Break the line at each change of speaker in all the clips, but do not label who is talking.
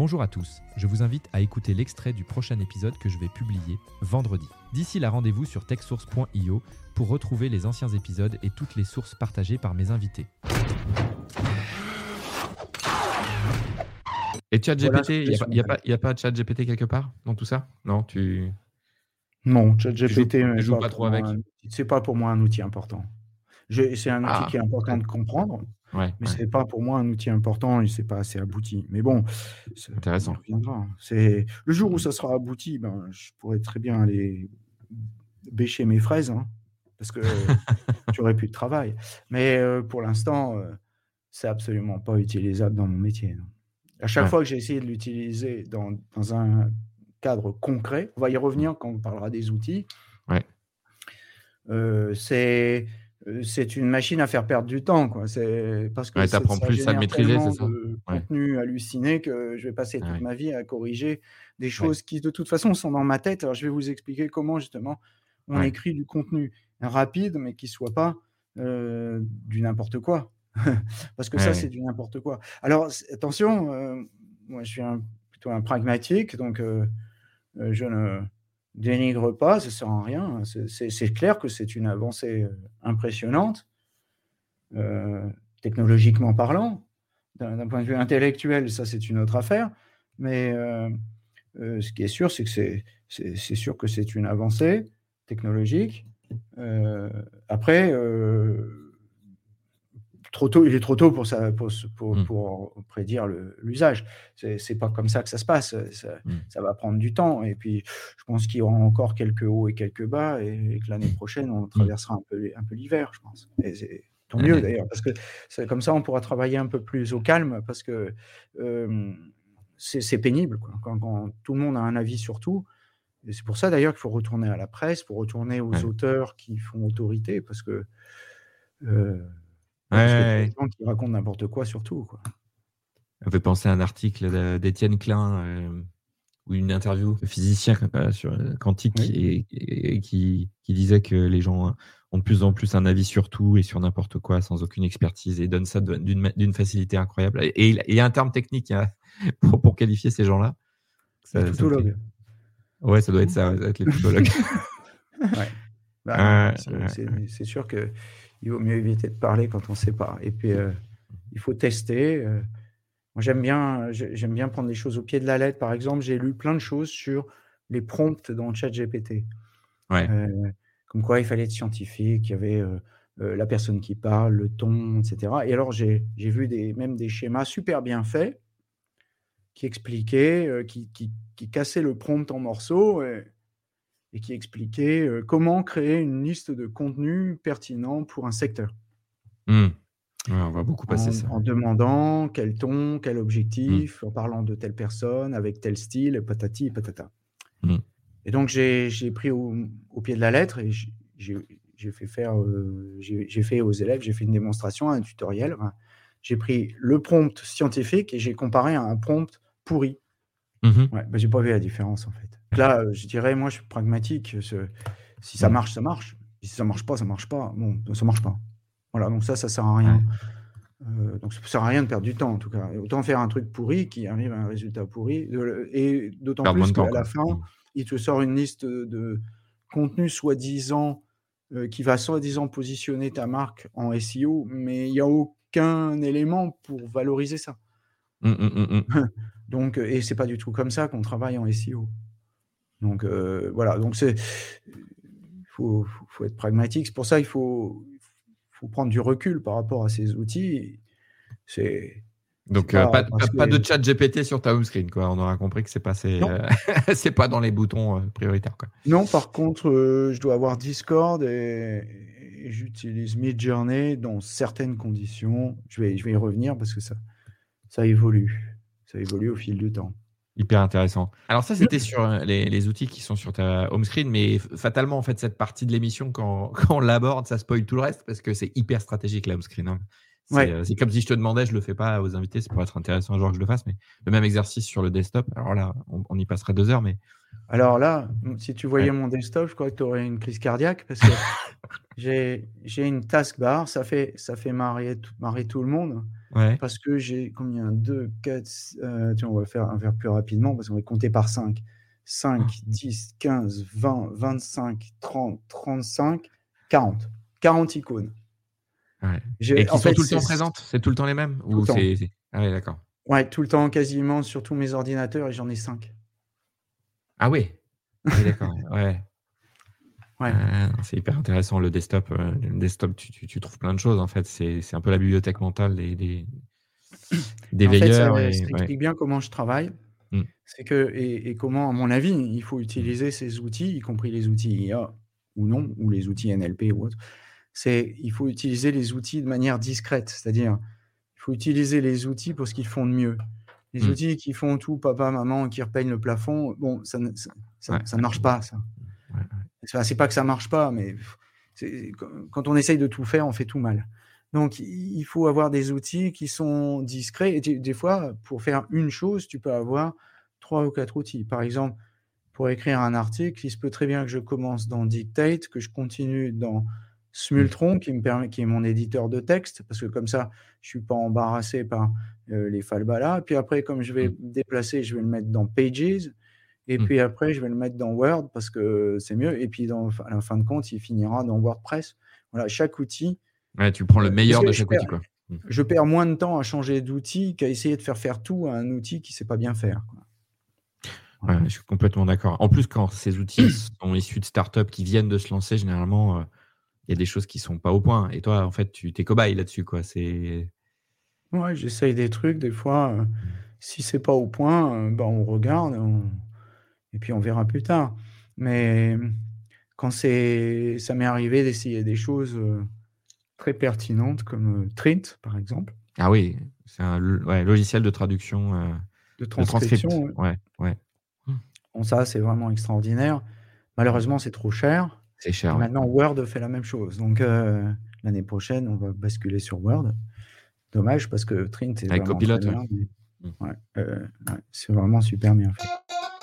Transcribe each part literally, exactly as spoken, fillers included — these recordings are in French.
Bonjour à tous, je vous invite à écouter l'extrait du prochain épisode que je vais publier vendredi. D'ici là, rendez-vous sur techsource point io pour retrouver les anciens épisodes et toutes les sources partagées par mes invités. Et ChatGPT, il voilà, n'y a, y a, pas, y a pas de ChatGPT quelque part dans tout ça? Non, tu...
Non, ChatGPT,
tu joues, tu joues pas, pas trop avec.
Un, c'est pas pour moi un outil important. Je, c'est un outil ah, qui est important de comprendre,
ouais,
mais
ouais.
c'est pas pour moi un outil important et c'est pas assez abouti. Mais bon, c'est,
intéressant.
C'est le jour où ça sera abouti, ben je pourrais très bien aller bêcher mes fraises, hein, parce que j'aurais plus de travail. Mais euh, pour l'instant, euh, c'est absolument pas utilisable dans mon métier. Non. À chaque ouais. fois que j'ai essayé de l'utiliser dans, dans un cadre concret, on va y revenir quand on parlera des outils.
Ouais.
Euh, c'est c'est une machine à faire perdre du temps, quoi. C'est parce que
ouais,
ça,
t'apprends
ça
plus à le maîtriser, c'est ça?
de
ouais.
contenu halluciné que je vais passer toute
ah, ouais.
ma vie à corriger des choses ouais. qui de toute façon sont dans ma tête. Alors je vais vous expliquer comment justement on ouais. écrit du contenu rapide, mais qui soit pas euh, du n'importe quoi, parce que ouais. ça c'est du n'importe quoi. Alors attention, euh, moi je suis un, plutôt un pragmatique, donc euh, euh, je ne dénigre pas, ça sert à rien. C'est, c'est, c'est clair que c'est une avancée impressionnante, euh, technologiquement parlant. D'un, d'un point de vue intellectuel, ça c'est une autre affaire. Mais euh, euh, ce qui est sûr, c'est que c'est, c'est, c'est sûr que c'est une avancée technologique. Euh, après, euh, trop tôt, il est trop tôt pour, ça, pour, pour, mmh. pour prédire le, l'usage. C'est, c'est pas comme ça que ça se passe. Ça, mmh. ça va prendre du temps. Et puis, je pense qu'il y aura encore quelques hauts et quelques bas, et, et que l'année prochaine, on traversera mmh. un peu, un peu l'hiver, je pense. Et c'est tant mieux mmh. d'ailleurs, parce que c'est, comme ça, on pourra travailler un peu plus au calme, parce que euh, c'est, c'est pénible, quoi, quand, quand tout le monde a un avis sur tout. Et c'est pour ça d'ailleurs qu'il faut retourner à la presse, pour retourner aux ouais. auteurs qui font autorité, parce que euh,
Ouais,
parce que
ouais.
les gens qui racontent n'importe quoi, surtout, quoi.
Ça me fait penser à un article d'Étienne Klein, euh, ou une interview de physicien euh, sur quantique, oui. et, et, et qui, qui disait que les gens ont de plus en plus un avis sur tout et sur n'importe quoi, sans aucune expertise, et donne ça d'une, d'une facilité incroyable. Et il y a un terme technique hein, pour, pour qualifier ces gens-là.
Ça, les tautologues.
Fait... Ouais, ça doit être ça, ça doit être les tautologues.
ouais. Bah, euh, c'est, euh, c'est, c'est sûr que il vaut mieux éviter de parler quand on ne sait pas. Et puis, euh, il faut tester. Euh, moi, j'aime bien, j'aime bien prendre les choses au pied de la lettre. Par exemple, j'ai lu plein de choses sur les prompts dans ChatGPT.
Ouais.
Euh, comme quoi, il fallait être scientifique, il y avait euh, euh, la personne qui parle, le ton, et cetera. Et alors, j'ai, j'ai vu des, même des schémas super bien faits qui expliquaient, euh, qui, qui, qui cassaient le prompt en morceaux et, et qui expliquaient euh, comment créer une liste de contenus pertinents pour un secteur.
Mmh. Ouais, on va beaucoup passer
en,
ça.
En demandant quel ton, quel objectif,
mmh.
en parlant de telle personne, avec tel style, patati et patata.
Mmh.
Et donc, j'ai, j'ai pris au, au pied de la lettre et j'ai, j'ai, j'ai fait faire, euh, j'ai, j'ai fait aux élèves, j'ai fait une démonstration, un tutoriel. Hein. J'ai pris le prompt scientifique et j'ai comparé à un prompt pourri.
Mmh.
Ouais, bah, j'ai pas vu la différence, en fait. Là, je dirais, moi, je suis pragmatique. Je, si ça marche, ça marche. Si ça marche pas, ça marche pas. Bon, ça marche pas. Voilà, donc ça, ça sert à rien. Ouais. Euh, donc ça sert à rien de perdre du temps, en tout cas. Autant faire un truc pourri qui arrive à un résultat pourri. De, et d'autant Perdre plus qu'à temps, la fin, mmh. il te sort une liste de contenus soi-disant euh, qui va soi-disant positionner ta marque en S E O, mais il n'y a aucun élément pour valoriser ça.
Mmh, mmh, mmh.
Donc, et c'est pas du tout comme ça qu'on travaille en S E O. Donc euh, voilà, donc c'est il faut, faut, faut être pragmatique. C'est pour ça qu'il faut, faut prendre du recul par rapport à ces outils. C'est
donc c'est pas, euh, pas, pas, que... pas de chat G P T sur ta home screen, quoi. On aura compris que c'est pas c'est, euh, c'est pas dans les boutons euh, prioritaires, quoi.
Non, par contre, euh, je dois avoir Discord et, et j'utilise Midjourney dans certaines conditions. Je vais je vais y revenir parce que ça ça évolue, ça évolue au fil du temps.
Hyper intéressant. Alors ça, c'était sur les, les outils qui sont sur ta home screen, mais fatalement, en fait, cette partie de l'émission, quand, quand on l'aborde, ça spoil tout le reste parce que c'est hyper stratégique, la home screen. Hein. C'est,
Ouais.
euh, c'est comme si je te demandais, je le fais pas aux invités, c'est pour être intéressant un jour que je le fasse, mais le même exercice sur le desktop. Alors là, on, on y passerait deux heures, mais
Alors là, si tu voyais
ouais.
mon desktop, je crois que tu aurais une crise cardiaque parce que j'ai, j'ai une taskbar, ça fait, ça fait marrer, tout- marrer tout le monde
Ouais.
parce que j'ai combien? deux, quatre, euh, tiens, on va faire un faire plus rapidement parce qu'on va compter par cinq. cinq, dix, quinze, vingt, vingt-cinq, trente, trente-cinq, quarante. quarante icônes.
Ouais.
Je-
Et qui
en
sont
fait,
tout le temps
c'est
présentes? C'est tout le temps les mêmes?
tout le
Ou
temps.
c'est, c'est- Ah ouais, d'accord.
Ouais, tout le temps, quasiment sur tous mes ordinateurs et j'en ai cinq.
Ah oui. Ah oui, d'accord. Ouais.
Ouais.
Ah, non, c'est hyper intéressant le desktop. euh, Le desktop, tu, tu, tu trouves plein de choses en fait. C'est, c'est un peu la bibliothèque mentale des, des, des
Et en fait, ça,
veilleurs. Et,
ça
ouais.
explique bien comment je travaille.
Mm.
C'est que, et, et comment, à mon avis, il faut
Mm.
utiliser ces outils, y compris les outils I A ou non, ou les outils N L P ou autres. C'est, il faut utiliser les outils de manière discrète. C'est-à-dire, il faut utiliser les outils pour ce qu'ils font de mieux. Les
Mm.
outils qui font tout, papa, maman, qui repeignent le plafond, bon, ça ne ça, ça,
Ouais.
ça ne marche pas, ça.
Ouais, ouais.
Enfin, c'est pas que ça marche pas, mais c'est, quand on essaye de tout faire, on fait tout mal. Donc, il faut avoir des outils qui sont discrets. Et des fois, pour faire une chose, tu peux avoir trois ou quatre outils. Par exemple, pour écrire un article, il se peut très bien que je commence dans Dictate, que je continue dans Smultron, qui me permet, qui est mon éditeur de texte, parce que comme ça, je suis pas embarrassé par euh, les falbalas. Puis après, comme je vais
Mm.
me déplacer, je vais le mettre dans Pages. Et
Mm.
puis après, je vais le mettre dans Word parce que c'est mieux. Et puis, dans, à la fin de compte, il finira dans WordPress. Voilà, chaque outil.
Ouais, tu prends le
euh,
meilleur
parce
de
que je
chaque
perds,
outil, quoi. Mm.
je perds moins de temps à changer d'outil qu'à essayer de faire faire tout à un outil qui ne sait pas bien faire, quoi. Voilà.
Ouais, je suis complètement d'accord. En plus, quand ces outils sont issus de startups qui viennent de se lancer, généralement, euh, il y a des choses qui sont pas au point. Et toi, en fait, tu t'es cobaye là-dessus, quoi. C'est
Ouais, j'essaye des trucs, des fois, euh, si c'est pas au point, euh, bah, on regarde on- et puis on verra plus tard. Mais quand c'est, ça m'est arrivé d'essayer des choses euh, très pertinentes comme euh, Trint, par exemple,
Ah oui, c'est un lo- ouais, logiciel de traduction, euh,
de
de transcript.
transcription. Ouais.
Ouais, ouais. Mm.
Bon, ça, c'est vraiment extraordinaire. Malheureusement, c'est trop cher.
C'est
Et
cher, ouais.
maintenant, Word fait la même chose. Donc, euh, l'année prochaine, on va basculer sur Word. Dommage parce que Trint est
Avec
vraiment très
Copilot, ouais.
bien. mais
Mm.
ouais, euh, ouais, c'est vraiment super bien fait.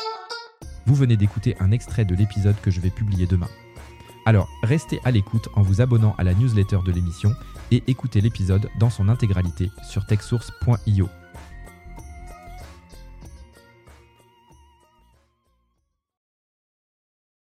Vous venez d'écouter un extrait de l'épisode que je vais publier demain. Alors, restez à l'écoute en vous abonnant à la newsletter de l'émission et écoutez l'épisode dans son intégralité sur techsource point io.